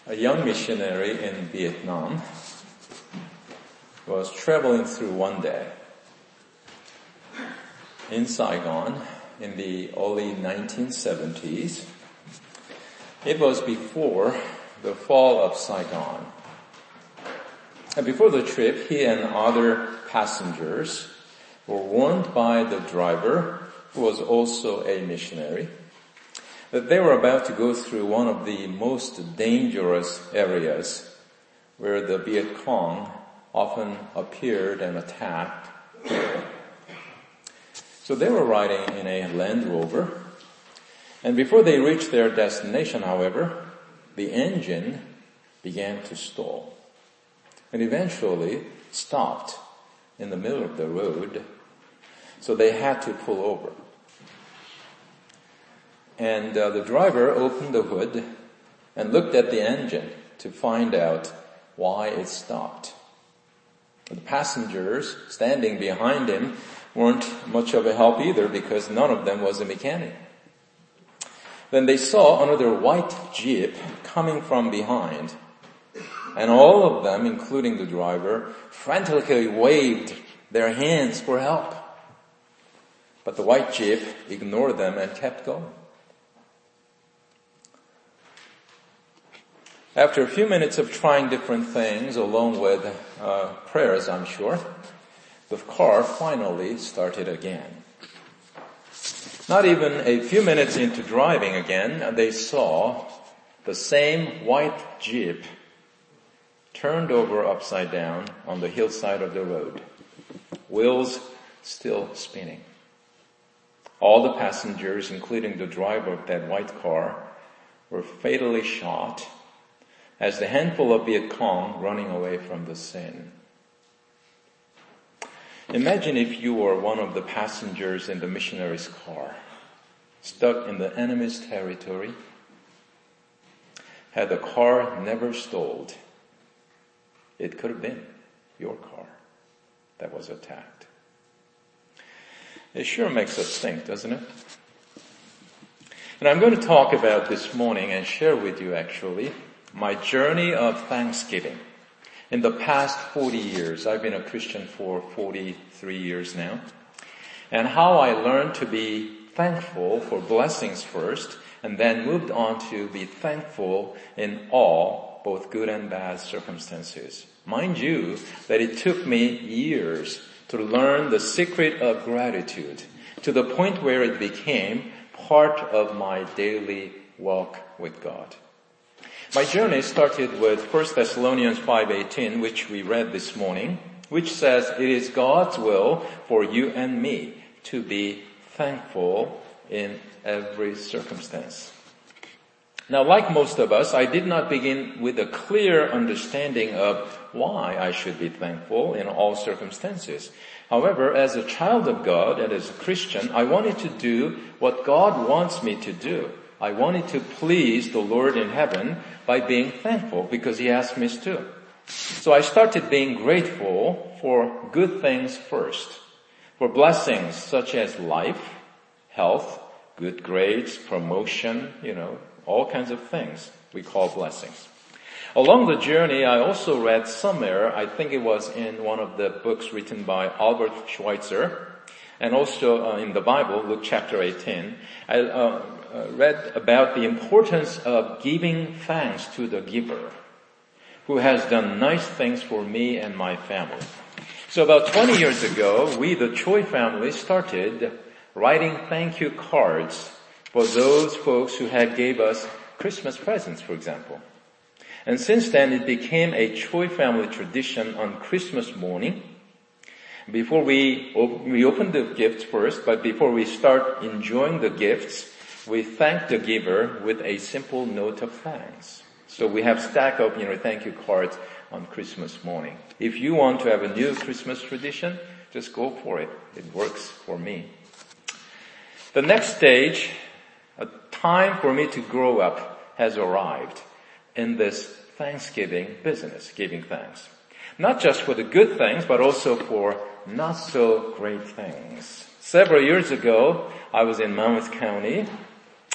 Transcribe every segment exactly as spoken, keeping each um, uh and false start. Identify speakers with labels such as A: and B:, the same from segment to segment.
A: a young missionary in Vietnam was traveling through one day in Saigon in the early nineteen seventies. It was before the fall of Saigon. And before the trip, he and other passengers were warned by the driver, who was also a missionary, that they were about to go through one of the most dangerous areas where the Viet Cong often appeared and attacked people. So they were riding in a Land Rover, and before they reached their destination, however, the engine began to stall and eventually stopped in the middle of the road, so they had to pull over. And uh, the driver opened the hood and looked at the engine to find out why it stopped. The passengers standing behind him weren't much of a help either, because none of them was a mechanic. Then they saw another white Jeep coming from behind, and all of them, including the driver, frantically waved their hands for help. But the white Jeep ignored them and kept going. After a few minutes of trying different things, along with uh, prayers, I'm sure, the car finally started again. Not even a few minutes into driving again, they saw the same white Jeep turned over upside down on the hillside of the road, wheels still spinning. All the passengers, including the driver of that white car, were fatally shot as the handful of Viet Cong running away from the scene. Imagine if you were one of the passengers in the missionary's car, stuck in the enemy's territory. Had the car never stalled, it could have been your car that was attacked. It sure makes us think, doesn't it? And I'm going to talk about this morning and share with you actually my journey of thanksgiving. In the past forty years, I've been a Christian for forty-three years now, and how I learned to be thankful for blessings first, and then moved on to be thankful in all, both good and bad circumstances. Mind you, that it took me years to learn the secret of gratitude, to the point where it became part of my daily walk with God. My journey started with First Thessalonians five eighteen, which we read this morning, which says, "It is God's will for you and me to be thankful in every circumstance." Now, like most of us, I did not begin with a clear understanding of why I should be thankful in all circumstances. However, as a child of God and as a Christian, I wanted to do what God wants me to do. I wanted to please the Lord in heaven by being thankful, because He asked me to. So I started being grateful for good things first, for blessings such as life, health, good grades, promotion, you know, all kinds of things we call blessings. Along the journey, I also read somewhere, I think it was in one of the books written by Albert Schweitzer, and also uh, in the Bible, Luke chapter eighteen, I uh, uh, read about the importance of giving thanks to the giver, who has done nice things for me and my family. So about twenty years ago, we, the Choi family, started writing thank you cards for those folks who had gave us Christmas presents, for example. And since then, it became a Choi family tradition on Christmas morning. Before we, we open the gifts first, but before we start enjoying the gifts, we thank the giver with a simple note of thanks. So we have stack of, you know, thank you cards on Christmas morning. If you want to have a new Christmas tradition, just go for it. It works for me. The next stage, a time for me to grow up, has arrived in this Thanksgiving business, giving thanks. Not just for the good things, but also for not so great things. Several years ago, I was in Monmouth County,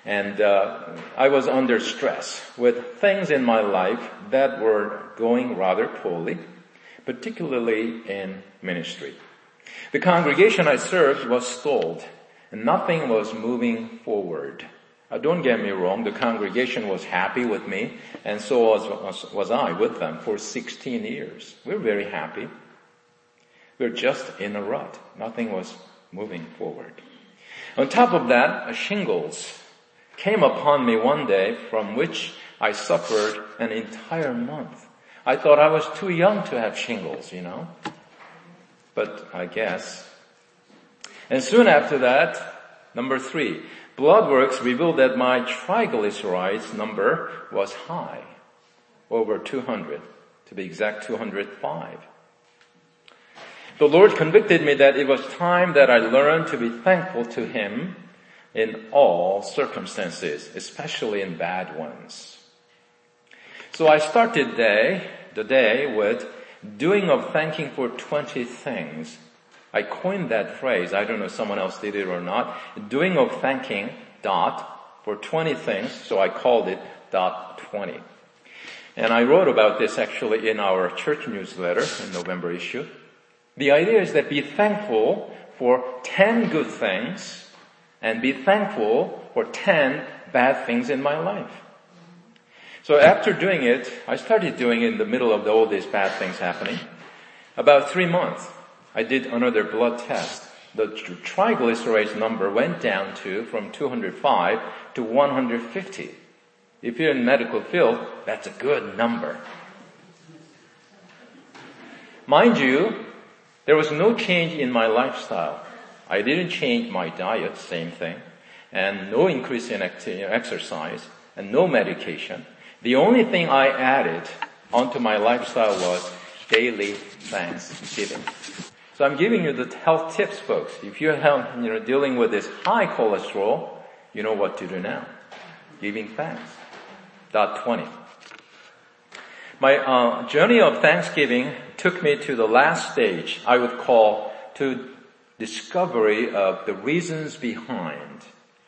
A: And uh, I was under stress with things in my life that were going rather poorly, particularly in ministry. The congregation I served was stalled, and nothing was moving forward. Uh, don't get me wrong, the congregation was happy with me, and so was, was, was I with them for sixteen years. We were very happy. We were just in a rut. Nothing was moving forward. On top of that, shingles came upon me one day from which I suffered an entire month. I thought I was too young to have shingles, you know. But I guess. And soon after that, number three, blood works revealed that my triglycerides number was high, over two hundred, to be exact two hundred five. The Lord convicted me that it was time that I learned to be thankful to Him in all circumstances, especially in bad ones. So I started day, the day with doing of thanking for twenty things. I coined that phrase. I don't know if someone else did it or not. Doing of thanking, dot, for twenty things. So I called it dot twenty. And I wrote about this actually in our church newsletter in November issue. The idea is that be thankful for ten good things and be thankful for ten bad things in my life. So after doing it, I started doing it in the middle of all these bad things happening. About three months, I did another blood test. The triglycerides number went down to, from two hundred five to one hundred fifty. If you're in the medical field, that's a good number. Mind you, there was no change in my lifestyle. I didn't change my diet, same thing, and no increase in acti- exercise, and no medication. The only thing I added onto my lifestyle was daily thanksgiving. So I'm giving you the health tips, folks. If you're you know, dealing with this high cholesterol, you know what to do now. Giving thanks. Dot twenty. My uh, journey of thanksgiving took me to the last stage, I would call to discovery of the reasons behind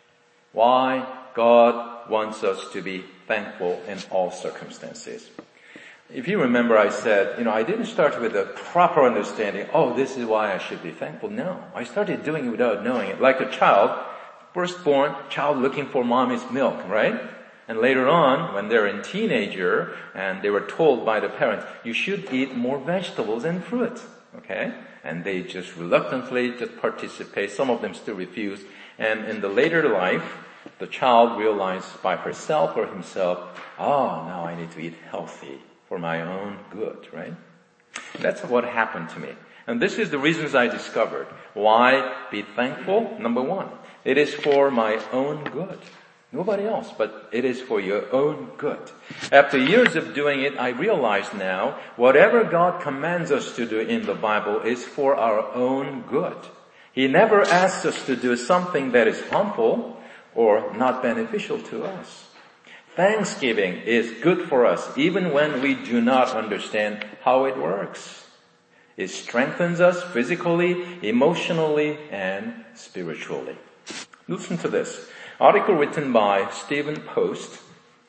A: why God wants us to be thankful in all circumstances. If you remember, I said, you know, I didn't start with a proper understanding, oh, this is why I should be thankful. No, I started doing it without knowing it. Like a child, firstborn child looking for mommy's milk, right? And later on, when they're a teenager and they were told by the parents, you should eat more vegetables and fruit, okay? And they just reluctantly just participate. Some of them still refuse. And in the later life, the child realized by herself or himself, oh, now I need to eat healthy for my own good, right? And that's what happened to me. And this is the reasons I discovered. Why be thankful? Number one, it is for my own good. Nobody else, but it is for your own good. After years of doing it, I realize now, whatever God commands us to do in the Bible is for our own good. He never asks us to do something that is harmful or not beneficial to us. Thanksgiving is good for us even when we do not understand how it works. It strengthens us physically, emotionally, and spiritually. Listen to this. Article written by Stephen Post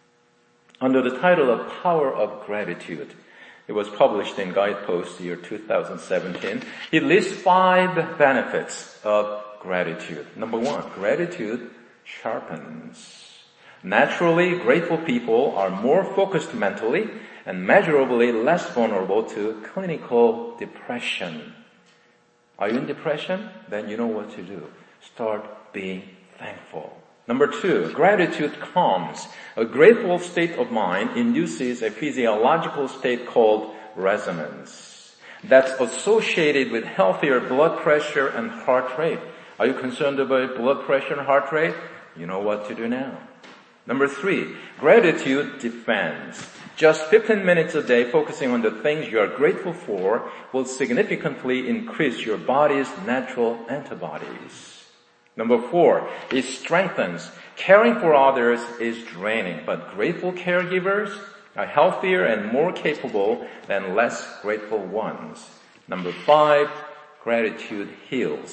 A: under the title of Power of Gratitude. It was published in Guidepost year two thousand seventeen. He lists five benefits of gratitude. Number one, gratitude sharpens. Naturally, grateful people are more focused mentally and measurably less vulnerable to clinical depression. Are you in depression? Then you know what to do. Start being thankful. Number two, gratitude calms. A grateful state of mind induces a physiological state called resonance that's associated with healthier blood pressure and heart rate. Are you concerned about blood pressure and heart rate? You know what to do now. Number three, gratitude defends. Just fifteen minutes a day focusing on the things you are grateful for will significantly increase your body's natural antibodies. Number four, it strengthens. Caring for others is draining, but grateful caregivers are healthier and more capable than less grateful ones. Number five, gratitude heals.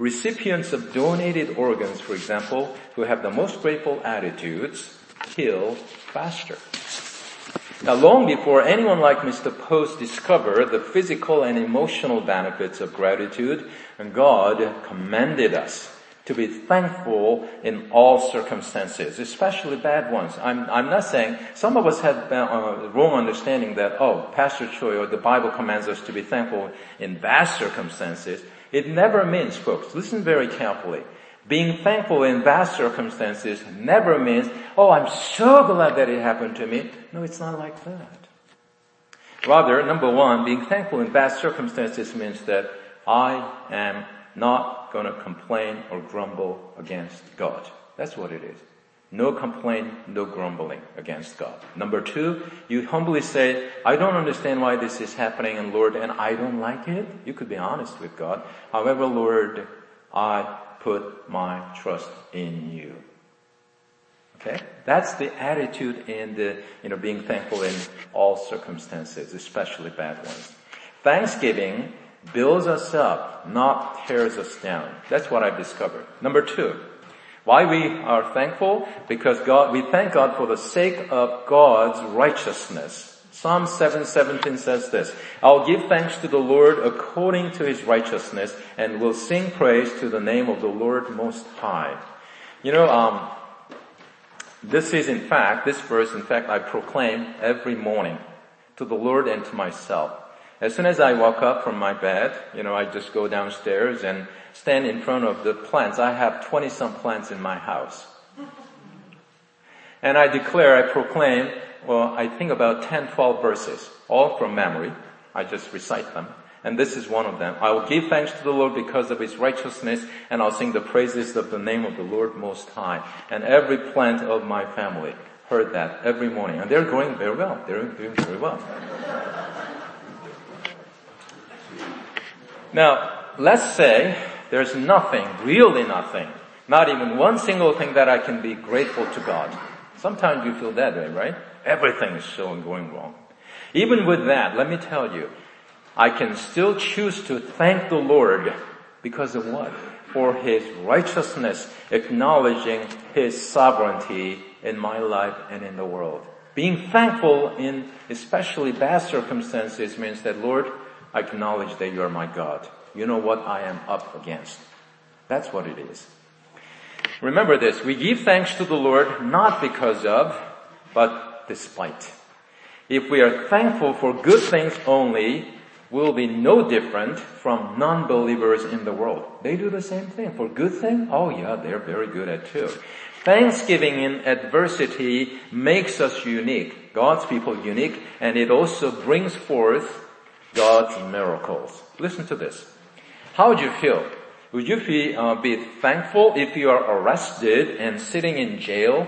A: Recipients of donated organs, for example, who have the most grateful attitudes, heal faster. Now, long before anyone like Mister Post discovered the physical and emotional benefits of gratitude, God commanded us to be thankful in all circumstances, especially bad ones. I'm, I'm not saying, some of us have a wrong understanding that, oh, Pastor Choi or the Bible commands us to be thankful in bad circumstances. It never means, folks, listen very carefully. Being thankful in bad circumstances never means, oh, I'm so glad that it happened to me. No, it's not like that. Rather, number one, being thankful in bad circumstances means that I am not going to complain or grumble against God. That's what it is. No complaint, no grumbling against God. Number two, you humbly say, I don't understand why this is happening, and Lord, and I don't like it. You could be honest with God. However, Lord, I put my trust in you. Okay? That's the attitude in the, you know, being thankful in all circumstances, especially bad ones. Thanksgiving builds us up, not tears us down. That's what I've discovered. Number two, why we are thankful? Because God, we thank God for the sake of God's righteousness. Psalm seven seventeen says this, I'll give thanks to the Lord according to His righteousness and will sing praise to the name of the Lord Most High. You know, um, this is in fact, this verse in fact I proclaim every morning to the Lord and to myself. As soon as I walk up from my bed, you know, I just go downstairs and stand in front of the plants. I have twenty some plants in my house. And I declare, I proclaim, well, I think about ten, twelve verses, all from memory. I just recite them. And this is one of them. I will give thanks to the Lord because of His righteousness, and I'll sing the praises of the name of the Lord Most High. And every plant of my family heard that every morning. And they're growing very well. They're doing very well. Now, let's say there's nothing, really nothing, not even one single thing that I can be grateful to God. Sometimes you feel that way, right? Everything is so going wrong. Even with that, let me tell you, I can still choose to thank the Lord because of what? For His righteousness, acknowledging His sovereignty in my life and in the world. Being thankful in especially bad circumstances means that, Lord, I acknowledge that you are my God. You know what I am up against. That's what it is. Remember this, we give thanks to the Lord not because of, but despite. If we are thankful for good things only, we'll be no different from non-believers in the world. They do the same thing. For good things, oh yeah, they're very good at too. Thanksgiving in adversity makes us unique, God's people unique, and it also brings forth God's miracles. Listen to this. How would you feel? Would you be, uh, be thankful if you are arrested and sitting in jail,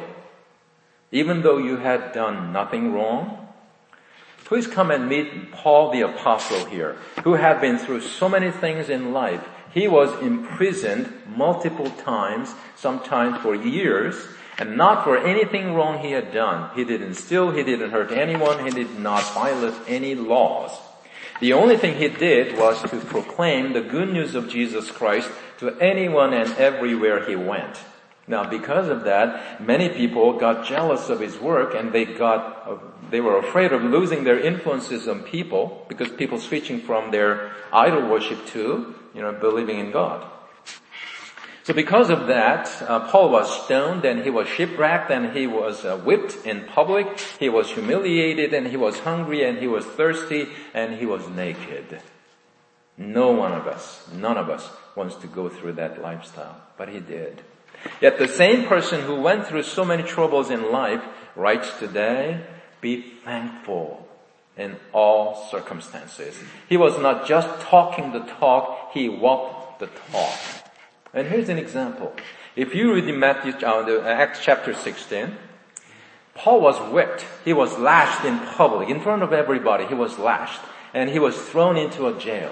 A: even though you had done nothing wrong? Please come and meet Paul the Apostle here, who had been through so many things in life. He was imprisoned multiple times, sometimes for years, and not for anything wrong he had done. He didn't steal, he didn't hurt anyone, he did not violate any laws. The only thing he did was to proclaim the good news of Jesus Christ to anyone and everywhere he went. Now, because of that, many people got jealous of his work, and they got, they were afraid of losing their influences on people, because people switching from their idol worship to, you know, believing in God. So because of that, uh, Paul was stoned, and he was shipwrecked, and he was uh, whipped in public, he was humiliated, and he was hungry, and he was thirsty, and he was naked. No one of us, none of us wants to go through that lifestyle, but he did. Yet the same person who went through so many troubles in life writes today, be thankful in all circumstances. He was not just talking the talk, he walked the talk. And here's an example. If you read in Matthew, uh, Acts chapter sixteen, Paul was whipped. He was lashed in public, in front of everybody. He was lashed, and he was thrown into a jail.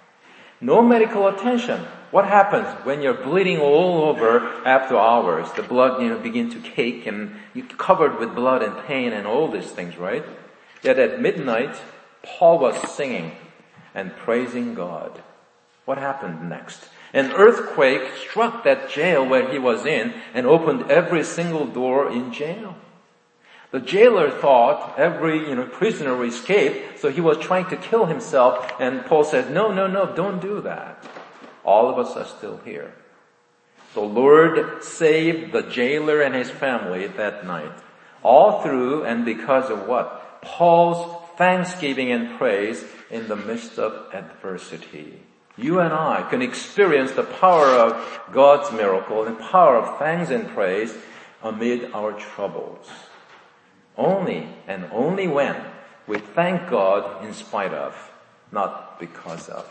A: No medical attention. What happens when you're bleeding all over after hours? The blood, you know, begin to cake, and you're covered with blood and pain and all these things, right? Yet at midnight, Paul was singing and praising God. What happened next? An earthquake struck that jail where he was in and opened every single door in jail. The jailer thought every, you know, prisoner escaped, so he was trying to kill himself, and Paul said, no, no, no, don't do that. All of us are still here. The Lord saved the jailer and his family that night. All through and because of what? Paul's thanksgiving and praise in the midst of adversity. You and I can experience the power of God's miracle and power of thanks and praise amid our troubles. Only and only when we thank God in spite of, not because of.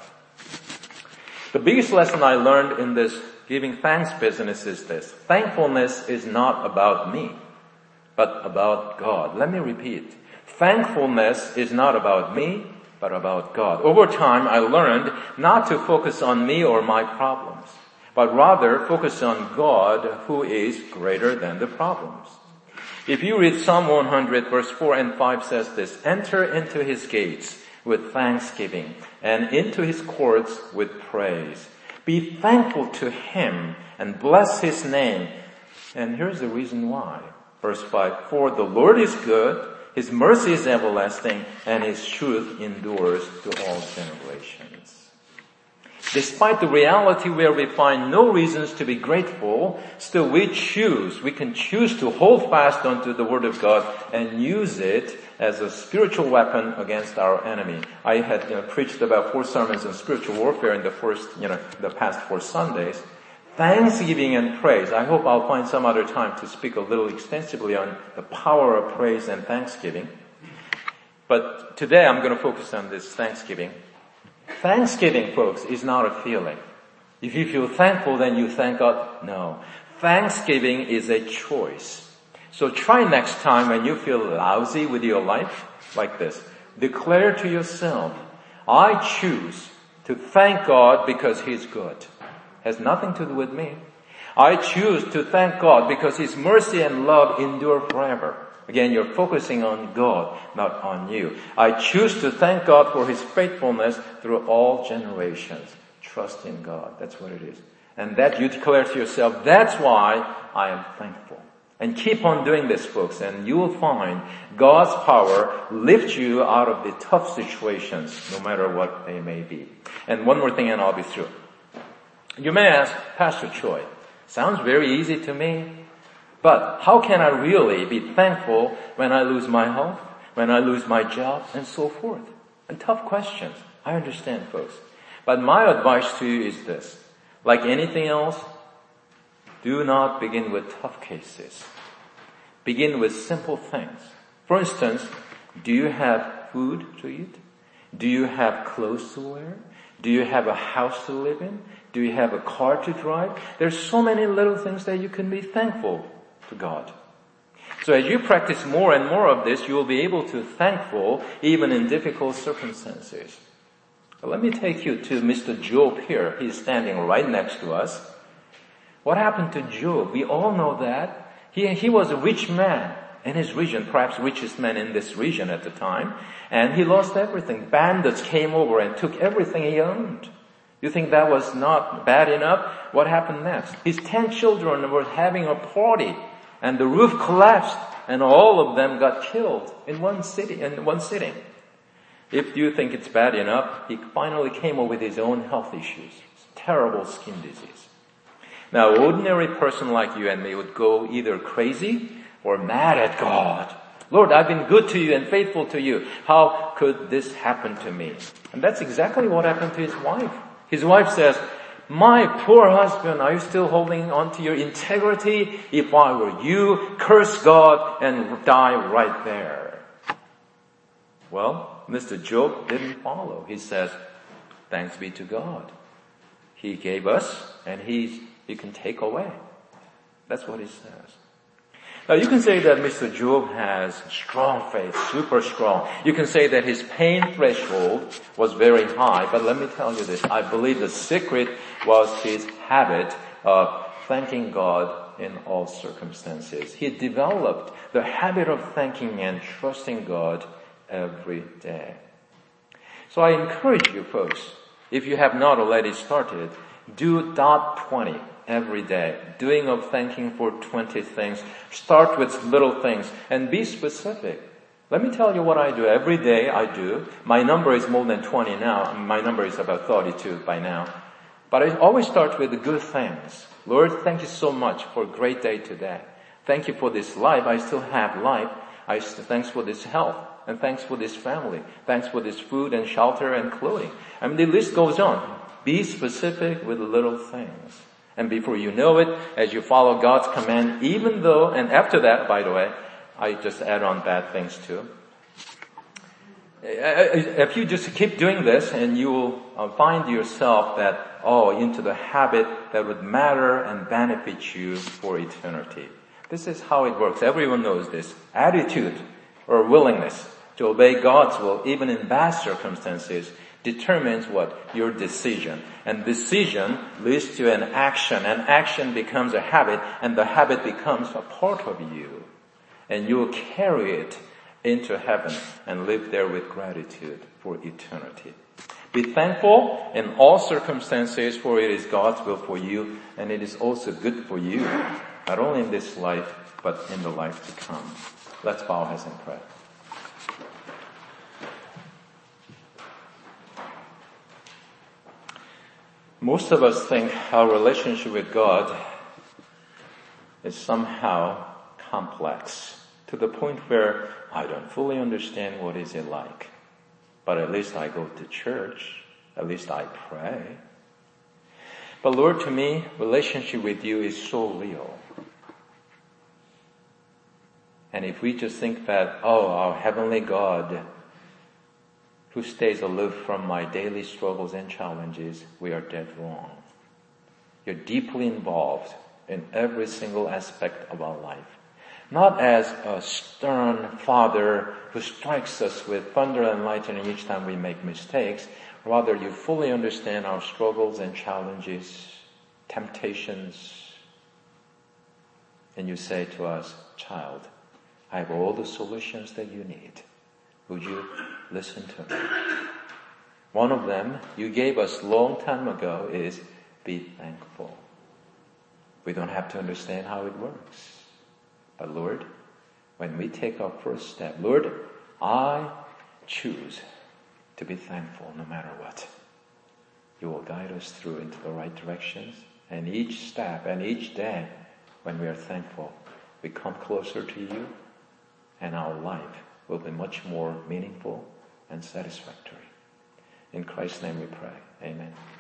A: The biggest lesson I learned in this giving thanks business is this. Thankfulness is not about me, but about God. Let me repeat. Thankfulness is not about me, but about God. Over time, I learned not to focus on me or my problems, but rather focus on God, who is greater than the problems. If you read Psalm one hundred verse four and five says this, enter into his gates with thanksgiving and into his courts with praise. Be thankful to him and bless his name. And here's the reason why. Verse five, for the Lord is good, his mercy is everlasting, and his truth endures to all generations. Despite the reality where we find no reasons to be grateful, still we choose, we can choose to hold fast onto the Word of God and use it as a spiritual weapon against our enemy. I had you know, preached about four sermons on spiritual warfare in the first, you know, the past four Sundays. Thanksgiving and praise. I hope I'll find some other time to speak a little extensively on the power of praise and thanksgiving. But today I'm going to focus on this thanksgiving. Thanksgiving, folks, is not a feeling. If you feel thankful, then you thank God. No. Thanksgiving is a choice. So try next time when you feel lousy with your life, like this. Declare to yourself, I choose to thank God because He's good. Has nothing to do with me. I choose to thank God because His mercy and love endure forever. Again, you're focusing on God, not on you. I choose to thank God for His faithfulness through all generations. Trust in God. That's what it is. And that you declare to yourself, that's why I am thankful. And keep on doing this, folks, and you will find God's power lift you out of the tough situations, no matter what they may be. And one more thing and I'll be through. You may ask, Pastor Choi, sounds very easy to me, but how can I really be thankful when I lose my health, when I lose my job, and so forth? And tough questions. I understand, folks. But my advice to you is this. Like anything else, do not begin with tough cases. Begin with simple things. For instance, do you have food to eat? Do you have clothes to wear? Do you have a house to live in? Do you have a car to drive? There's so many little things that you can be thankful to God. So as you practice more and more of this, you will be able to be thankful even in difficult circumstances. But let me take you to Mister Job here. He's standing right next to us. What happened to Job? We all know that. He, he was a rich man in his region, perhaps richest man in this region at the time. And he lost everything. Bandits came over and took everything he owned. You think that was not bad enough? What happened next? His ten children were having a party and the roof collapsed and all of them got killed in one city, in one sitting. If you think it's bad enough, he finally came up with his own health issues. Terrible skin disease. Now, an ordinary person like you and me would go either crazy or mad at God. Lord, I've been good to you and faithful to you. How could this happen to me? And that's exactly what happened to his wife. His wife says, my poor husband, are you still holding on to your integrity? If I were you, curse God and die right there. Well, Mister Job didn't follow. He says, thanks be to God. He gave us and he's, he can take away. That's what he says. Now you can say that Mister Job has strong faith, super strong. You can say that his pain threshold was very high, but let me tell you this. I believe the secret was his habit of thanking God in all circumstances. He developed the habit of thanking and trusting God every day. So I encourage you folks, if you have not already started, Do dot twenty every day. Doing of thanking for twenty things. Start with little things and be specific. Let me tell you what I do. Every day I do. My number is more than twenty now. My number is about thirty-two by now. But I always start with the good things. Lord, thank you so much for a great day today. Thank you for this life. I still have life. I st- thanks for this health. And thanks for this family. Thanks for this food and shelter and clothing. I mean, the list goes on. Be specific with little things. And before you know it, as you follow God's command, even though, and after that, by the way, I just add on bad things too. If you just keep doing this, and you will find yourself that, oh, into the habit that would matter and benefit you for eternity. This is how it works. Everyone knows this. Attitude or willingness to obey God's will, even in bad circumstances, determines what? Your decision. And decision leads to an action. And action becomes a habit, and the habit becomes a part of you. And you will carry it into heaven and live there with gratitude for eternity. Be thankful in all circumstances, for it is God's will for you, and it is also good for you, not only in this life, but in the life to come. Let's bow our heads and pray. Most of us think our relationship with God is somehow complex, to the point where I don't fully understand what is it like. But at least I go to church. At least I pray. But Lord, to me, relationship with you is so real. And if we just think that, oh, our heavenly God, who stays aloof from my daily struggles and challenges, we are dead wrong. You're deeply involved in every single aspect of our life. Not as a stern father who strikes us with thunder and lightning each time we make mistakes. Rather, you fully understand our struggles and challenges, temptations. And you say to us, child, I have all the solutions that you need. Would you listen to me? One of them you gave us long time ago is be thankful. We don't have to understand how it works. But Lord, when we take our first step, Lord, I choose to be thankful no matter what. You will guide us through into the right directions. And each step and each day, when we are thankful, we come closer to you, and our life will be much more meaningful and satisfactory. In Christ's name we pray. Amen.